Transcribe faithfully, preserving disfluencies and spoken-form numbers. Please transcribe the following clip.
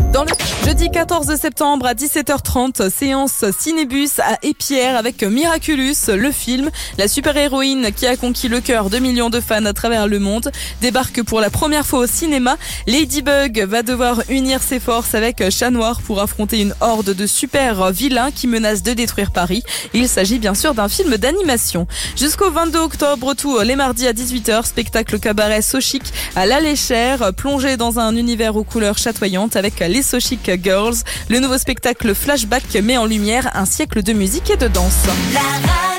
Dans le jeudi quatorze septembre à dix-sept heures trente, séance Cinébus à Épierre avec Miraculous, le film. La super-héroïne qui a conquis le cœur de millions de fans à travers le monde débarque pour la première fois au cinéma. Ladybug va devoir unir ses forces avec Chat Noir pour affronter une horde de super vilains qui menacent de détruire Paris. Il s'agit bien sûr d'un film d'animation. Jusqu'au vingt-deux octobre, tous les mardis à dix-huit heures, spectacle cabaret So Chic à La Léchère, plongé dans un univers aux couleurs chatoyantes avec les So Chic Girls. Le nouveau spectacle Flashback met en lumière un siècle de musique et de danse.